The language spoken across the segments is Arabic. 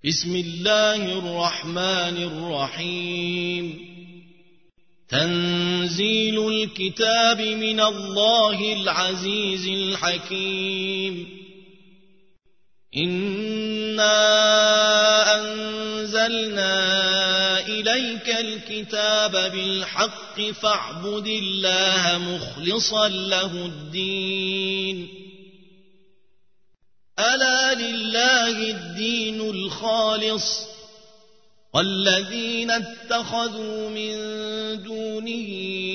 بسم الله الرحمن الرحيم تنزيل الكتاب من الله العزيز الحكيم إنا أنزلنا إليك الكتاب بالحق فاعبد الله مخلصا له الدين ألا لله الدين الخالص والذين اتخذوا من دونه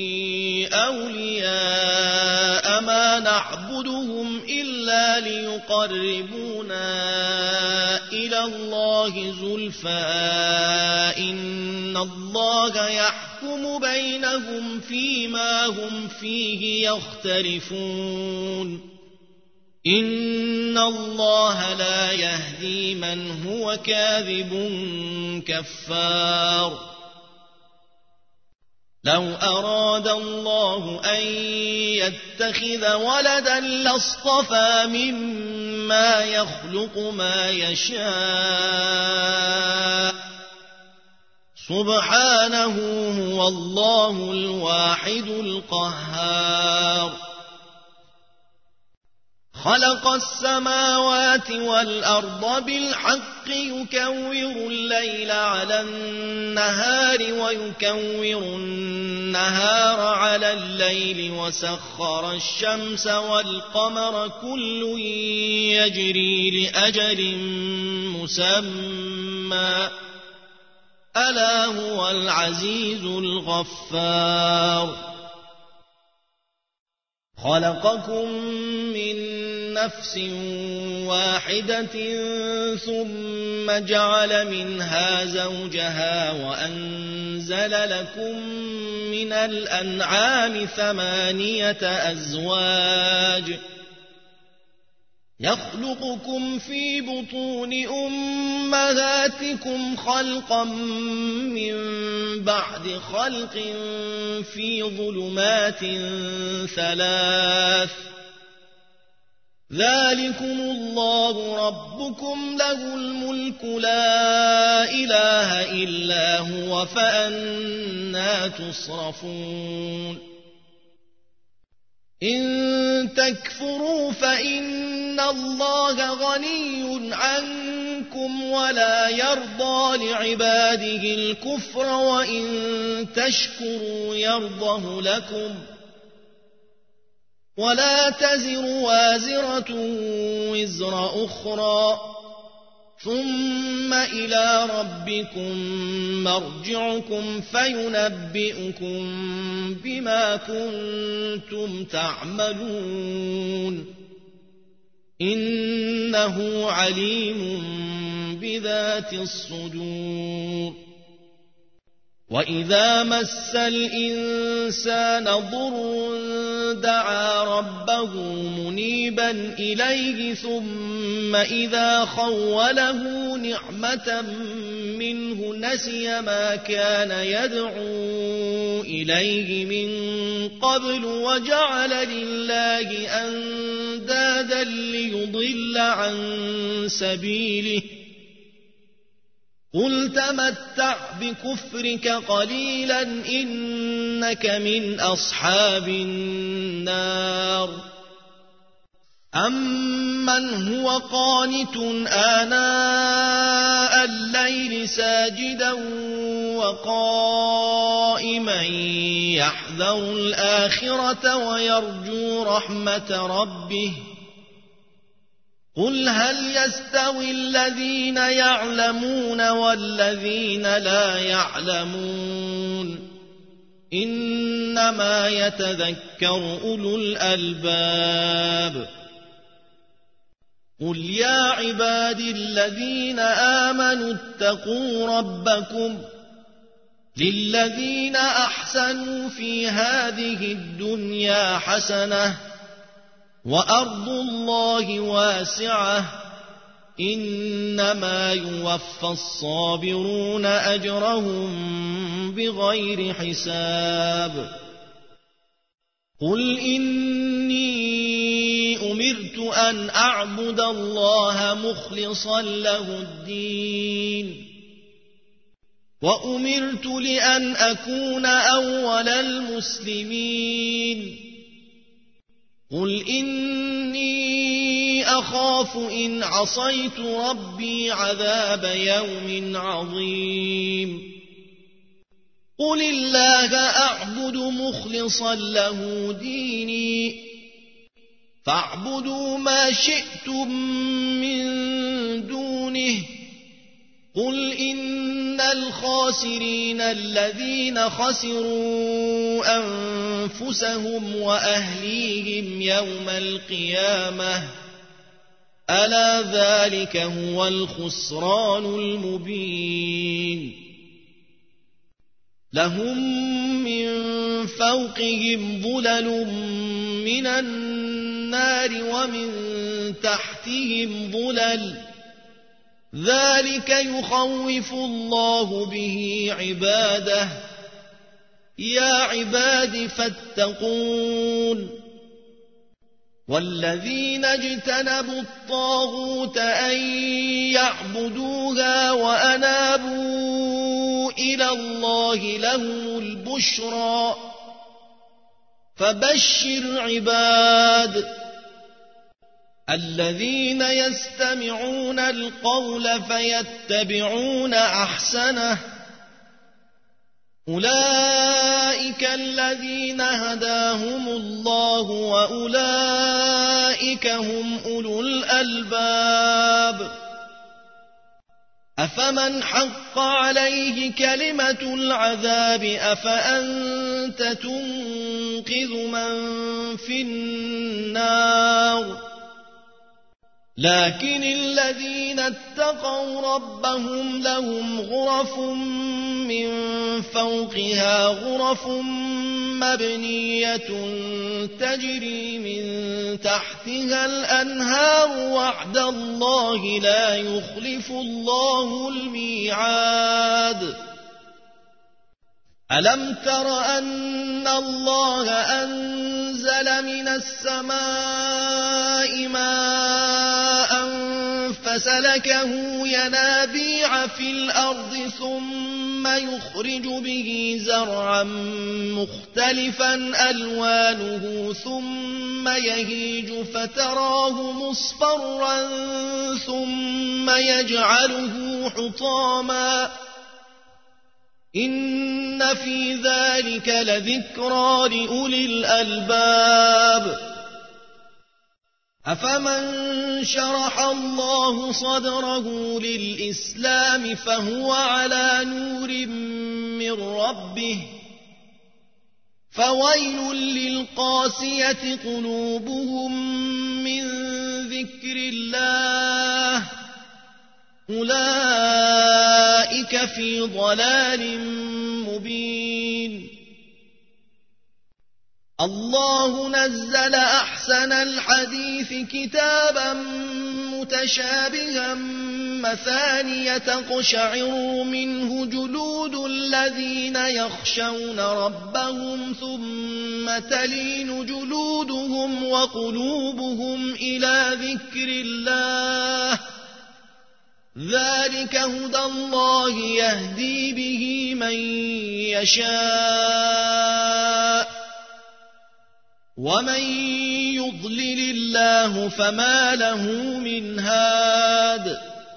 أولياء ما نعبدهم إلا ليقربونا إلى الله زلفى إن الله يحكم بينهم فيما هم فيه يختلفون إن الله لا يهدي من هو كاذب كفار لو أراد الله أن يتخذ ولدا لاصطفى مما يخلق ما يشاء سبحانه هو الله الواحد القهار خلق السماوات والأرض بالحق يكور الليل على النهار ويكور النهار على الليل وسخر الشمس والقمر كل يجري لأجل مسمى ألا هو العزيز الغفار خلقكم من نفس واحدة ثم جعل منها زوجها وأنزل لكم من الأنعام 8 أزواج يخلقكم في بطون أمهاتكم خلقا من بعد خلق في ظلمات 3 ذلكم الله ربكم له الملك لا إله إلا هو فأنى تصرفون إن تكفروا فإن الله غني عنكم ولا يرضى لعباده الكفر وإن تشكروا يرضه لكم ولا تزر وازرة وزر أخرى ثم إلى ربكم مرجعكم فينبئكم بما كنتم تعملون إنه عليم بذات الصدور وإذا مس الإنسان ضر دعا ربه منيبا إليه ثم إذا خوله نعمة منه نسي ما كان يدعو إليه من قبل وجعل لله أندادا ليضل عن سبيله قل تمتع بكفرك قليلا إنك من أصحاب النار أمن هو قانت آناء الليل ساجدا وقائما يحذر الآخرة ويرجو رحمة ربه قل هل يستوي الذين يعلمون والذين لا يعلمون إنما يتذكر أولو الألباب قل يا عبادي الذين آمنوا اتقوا ربكم للذين أحسنوا في هذه الدنيا حسنة وأرض الله واسعة إنما يوفى الصابرون أجرهم بغير حساب قل إني أمرت أن أعبد الله مخلصا له الدين وأمرت لأن أكون أول المسلمين قل إني أخاف إن عصيت ربي عذاب يوم عظيم قل الله أعبد مخلصا له ديني فاعبدوا ما شئتم من دونه قل إن الخاسرين الذين خسروا أنفسهم وأهليهم يوم القيامة ألا ذلك هو الخسران المبين لهم من فوقهم ظلل من النار ومن تحتهم ظلل ذلك يخوف الله به عباده يا عباد فاتقون والذين اجتنبوا الطاغوت أن يعبدوها وأنابوا إلى الله لهم البشرى فبشر عباد الذين يستمعون القول فيتبعون أحسنه أولئك الذين هداهم الله وأولئك هم أولو الألباب أفمن حق عليه كلمة العذاب أفأنت تنقذ من في النار لكن الذين اتقوا ربهم لهم غرف من فوقها غرف مبنية تجري من تحتها الأنهار وعد الله لا يخلف الله الميعاد ألم تر أن الله أنزل من السماء ماء فسلكه ينابيع في الأرض ثم يخرج به زرعا مختلفا ألوانه ثم يهيج فتراه مصفرا ثم يجعله حطاما إن في ذلك لذكرى لأولي الألباب أفمن شرح الله صدره للإسلام فهو على نور من ربه فويل للقاسية قلوبهم من ذكر الله أولئك في ضلال مبين الله نزل أحسن الحديث كتابا متشابها مثانية تقشعر منه جلود الذين يخشون ربهم ثم تلين جلودهم وقلوبهم إلى ذكر الله ذلك هدى الله يهدي به من يشاء ومن يضلل الله فما له من هاد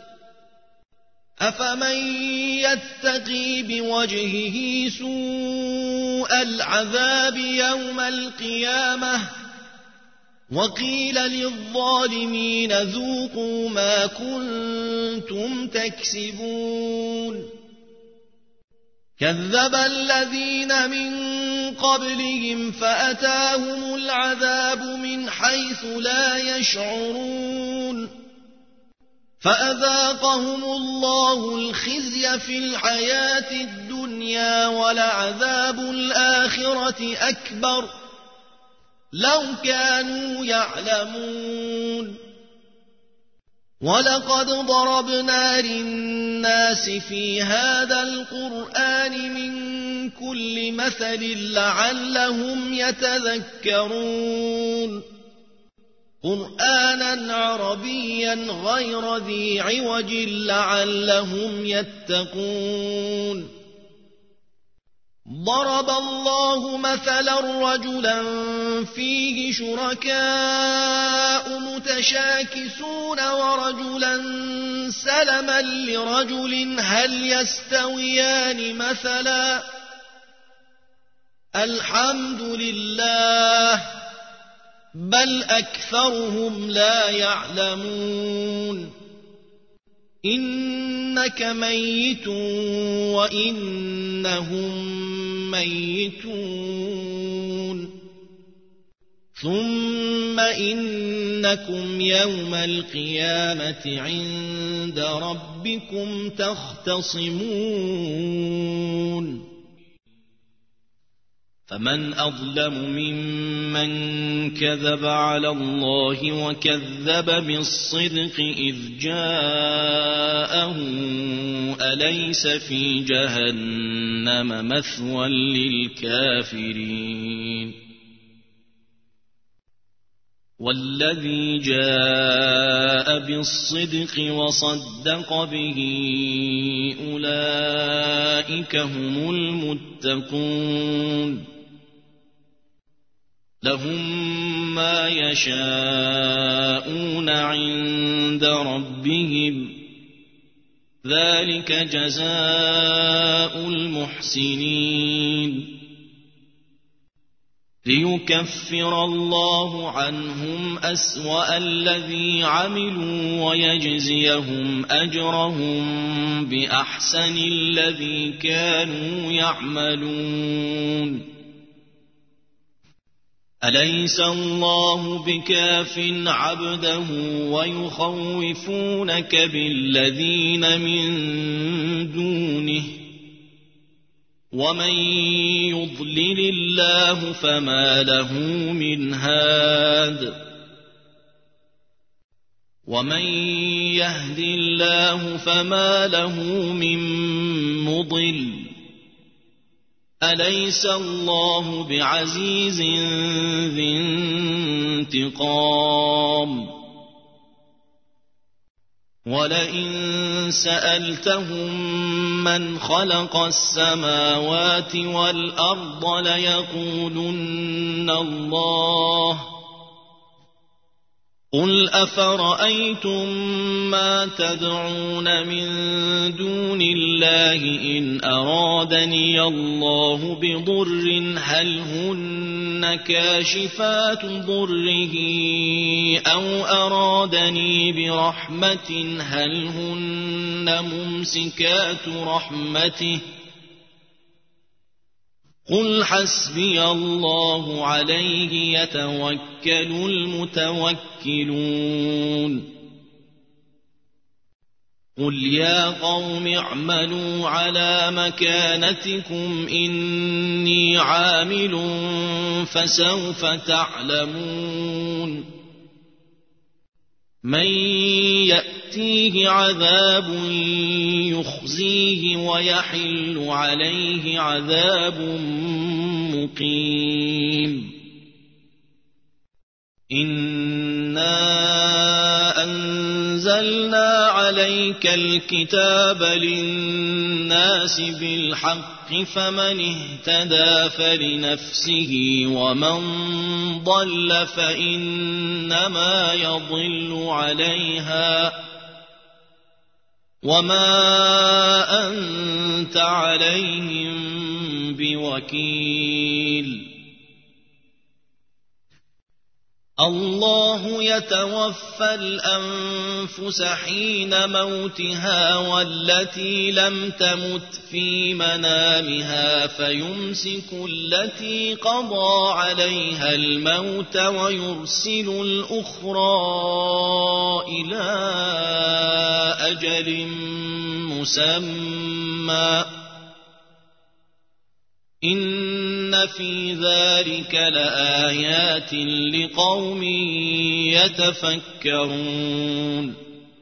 أفمن يتقي بوجهه سوء العذاب يوم القيامة وقيل للظالمين ذوقوا ما كنتم تكسبون كذب الذين من قبلهم فأتاهم العذاب من حيث لا يشعرون فأذاقهم الله الخزي في الحياة الدنيا ولعذاب الآخرة أكبر لو كانوا يعلمون ولقد ضربنا للناس في هذا القرآن من كل مثل لعلهم يتذكرون قرآنا عربيا غير ذي عوج لعلهم يتقون. ضرب الله مثلا رجلا فيه شركاء متشاكسون ورجلا سلما لرجل هل يستويان مثلا الحمد لله بل أكثرهم لا يعلمون. إنك ميت وإنهم ميتون ثم إنكم يوم القيامة عند ربكم تختصمون. فمن أظلم ممن كذب على الله وكذب بالصدق إذ جاءه أليس في جهنم مثوى للكافرين. والذي جاء بالصدق وصدق به أولئك هم المتقون. لهم ما يشاءون عند ربهم ذلك جزاء المحسنين. ليكفر الله عنهم أسوأ الذي عملوا ويجزيهم أجرهم بأحسن الذي كانوا يعملون. أليس الله بكاف عبده ويخوفونك بالذين من دونه ومن يضلل الله فما له من هاد ومن يهد الله فما له من مضل. أليس الله بعزيز ذي انتقام. ولئن سألتهم من خلق السماوات والأرض ليقولن الله. قل أفرأيتم ما تدعون من دون الله إن أرادني الله بضر هل هن كاشفات ضره أو أرادني برحمة هل هن ممسكات رحمته. قل حسبي الله عليه يتوكل المتوكلون. قل يا قوم اعملوا على مكانتكم إني عامل فسوف تعلمون من يأتيه عذاب يخزيه ويحل عليه عذاب مقيم. إنا أنزلنا عليك الكتاب للناس بالحق فمن اهتدى فلنفسه ومن ضل فإنما يضل عليها وما أنت عليهم بوكيل. الله يتوفى الأنفس حين موتها والتي لم تمت في منامها فيمسك التي قضى عليها الموت ويرسل الأخرى إلى أجل مسمى إن في ذلك لآيات لقوم يتفكرون.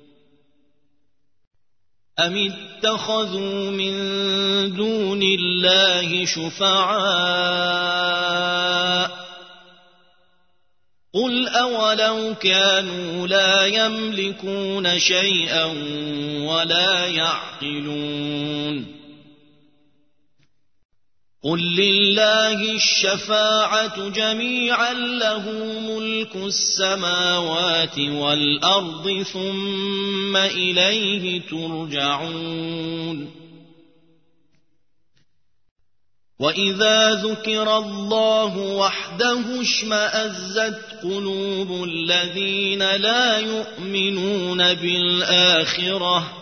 أم اتخذوا من دون الله شفعاء قل أولو كانوا لا يملكون شيئا ولا يعقلون قل لله الشفاعة جميعا له ملك السماوات والأرض ثم إليه ترجعون وإذا ذكر الله وحده اشمأزت قلوب الذين لا يؤمنون بالآخرة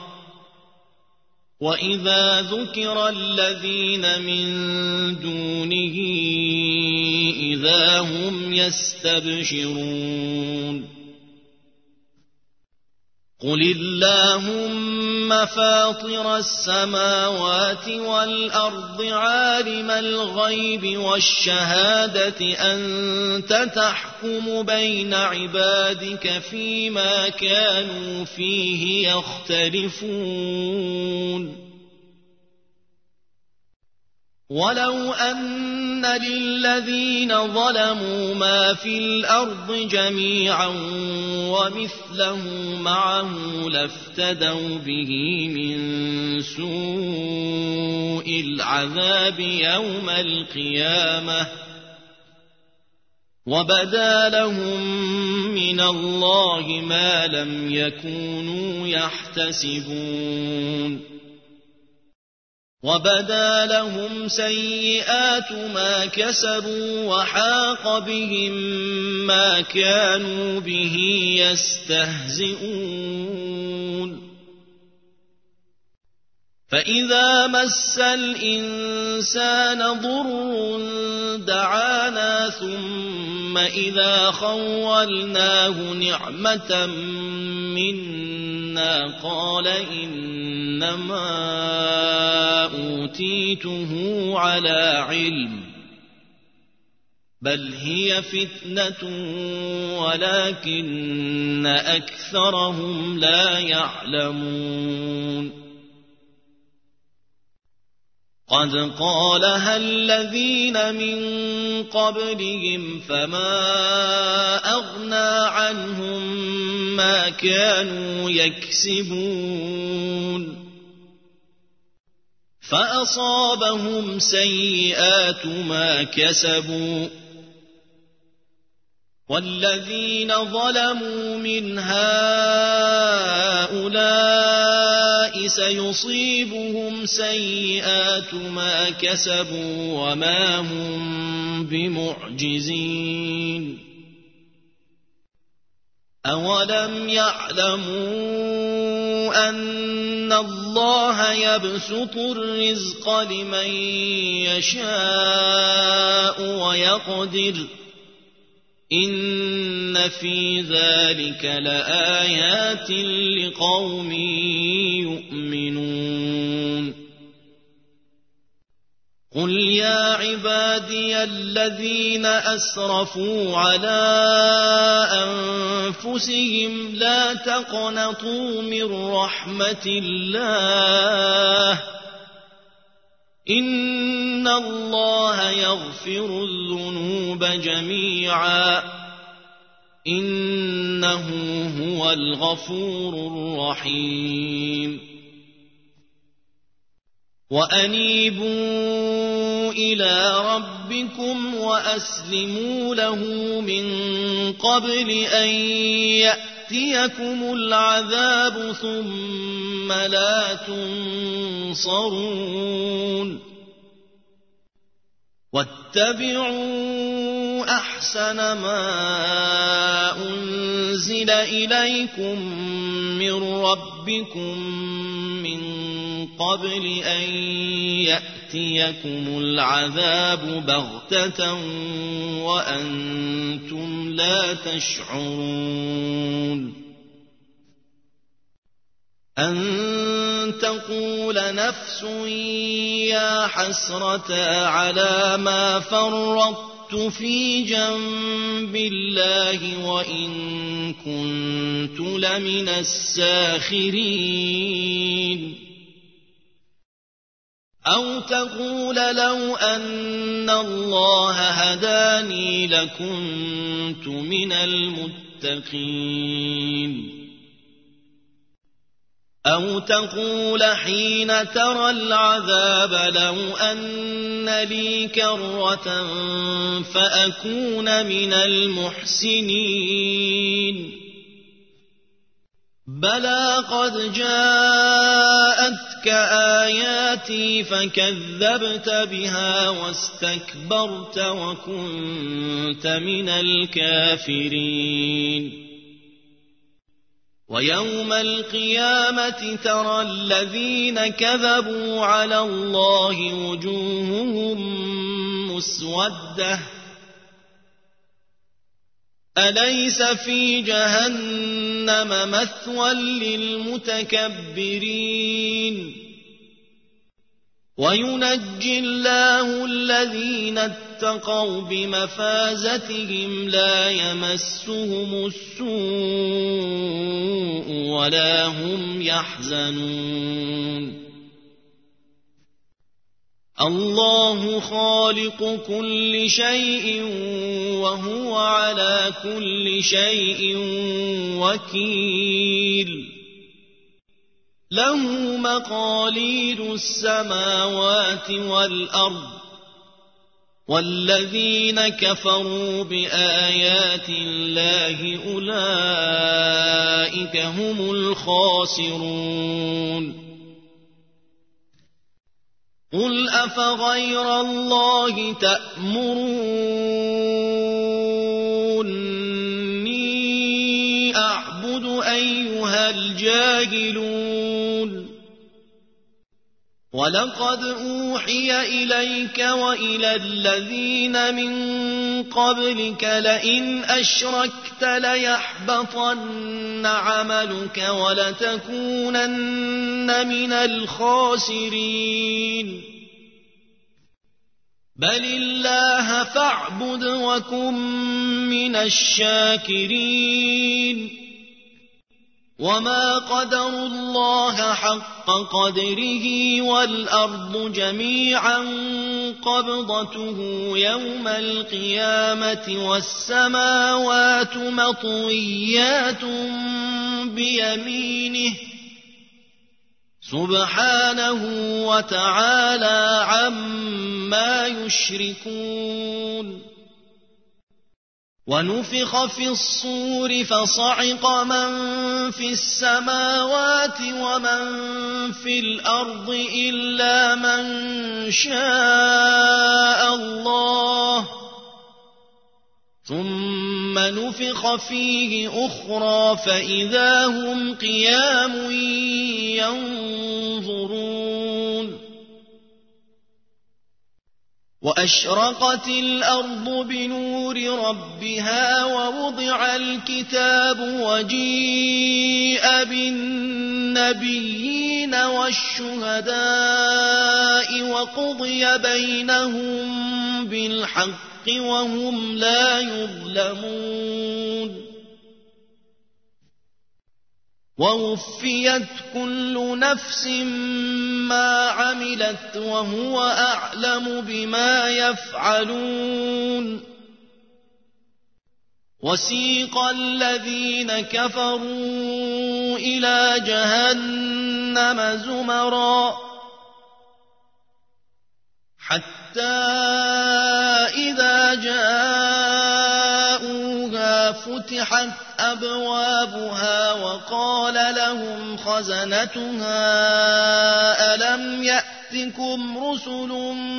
وإذا ذكر الذين من دونه إذا هم يستبشرون قل اللهم فاطر السماوات والأرض عالم الغيب والشهادة أنت تحكم بين عبادك فيما كانوا فيه يختلفون ولو أن للذين ظلموا ما في الأرض جميعا ومثله معه لافتدوا به من سوء العذاب يوم القيامة وبدا لهم من الله ما لم يكونوا يحتسبون وبدا لهم سيئات ما كسبوا وحاق بهم ما كانوا به يستهزئون فإذا مس الإنسان ضر دعانا ثم إذا خولناه نعمة منا قال إنما أوتيته على علم بل هي فتنة ولكن أكثرهم لا يعلمون قد قالها الذين من قبلهم فما أغنى عنهم ما كانوا يكسبون فأصابهم سيئات ما كسبوا والذين ظلموا من هؤلاء سيصيبهم سيئات ما كسبوا وما هم بمعجزين أولم يعلموا أن الله يبسط الرزق لمن يشاء ويقدر إن في ذلك لآيات لقوم يؤمنون قل يا عبادي الذين أسرفوا على أنفسهم لا تقنطوا من رحمة الله إن الله يغفر الذنوب جميعا إنه هو الغفور الرحيم وأنيبوا إلى ربكم وأسلموا له من قبل أن يأتيكم العذاب ثم لا تنصرون واتبعوا أحسن ما أنزل إليكم من ربكم من قبل أن يأتيكم العذاب بغتة وأنتم لا تشعرون أن تقول نفس يا حسرة على ما فرطت في جنب الله وإن كنت لمن الساخرين أو تقول لو أن الله هداني لكنت من المتقين. أو تقول حين ترى العذاب لو أن لي كرة فأكون من المحسنين. بلى قد جاءتك آياتي فكذبت بها واستكبرت وكنت من الكافرين. ويوم القيامة ترى الذين كذبوا على الله وجوههم مسودة أليس في جهنم مثوى للمتكبرين. وينجي الله الذين اتقوا بمفازتهم لا يمسهم السوء ولا هم يحزنون. الله خالق كل شيء وهو على كل شيء وكيل. له مقاليد السماوات والأرض والذين كفروا بآيات الله أولئك هم الخاسرون. قل أفغير الله تأمروني أعبد أيها الجاهلون. ولقد أوحي إليك وإلى الذين من قبلك لئن أشركت ليحبطن عملك ولتكونن من الخاسرين. بل الله فاعبد وكن من الشاكرين. وما قدروا الله حق قدره والأرض جميعا قبضته يوم القيامة والسماوات مطويات بيمينه سبحانه وتعالى عما يشركون. ونفخ في الصور فصعق من في السماوات ومن في الأرض إلا من شاء الله ثم نفخ فيه أخرى فإذا هم قيام ينظرون. وأشرقت الأرض بنور ربها ووضع الكتاب وجيء بالنبيين والشهداء وقضي بينهم بالحق وهم لا يظلمون. ووفيت كل نفس ما عملت وهو أعلم بما يفعلون. وسيق الذين كفروا إلى جهنم زمرا حتى إذا جاءوها فتحت أبوابها وقال لهم خزنتها ألم يأتكم رسل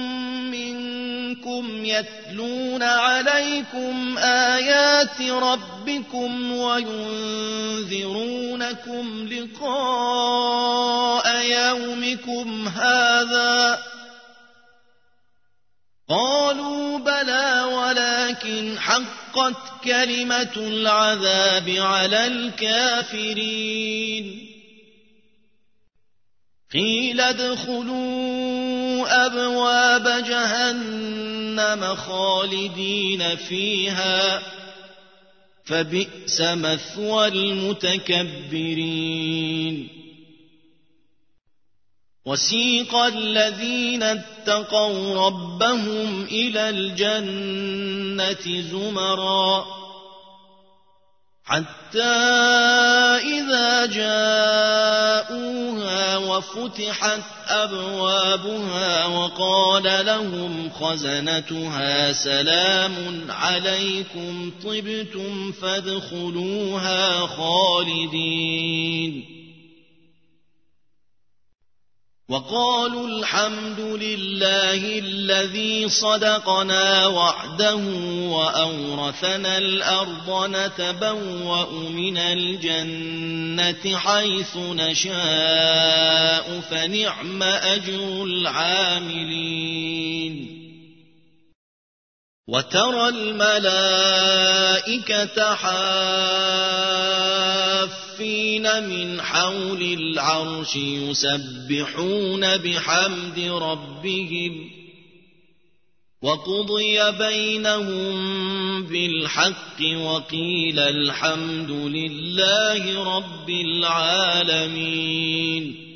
منكم يتلون عليكم آيات ربكم وينذرونكم لقاء يومكم هذا قالوا بلى ولكن حقت كلمة العذاب على الكافرين. قيل ادخلوا أبواب جهنم خالدين فيها فبئس مثوى المتكبرين. وسيق الذين اتقوا ربهم إلى الجنة زمرا حتى إذا جاءوها وفتحت أبوابها وقال لهم خزنتها سلام عليكم طبتم فادخلوها خالدين وقالوا الحمد لله الذي صدقنا وعده وأورثنا الأرض نتبوأ من الجنة حيث نشاء فنعم أجر العاملين وترى الملائكة حافين من حول العرش يسبحون بحمد ربهم وقضي بينهم بالحق وقيل الحمد لله رب العالمين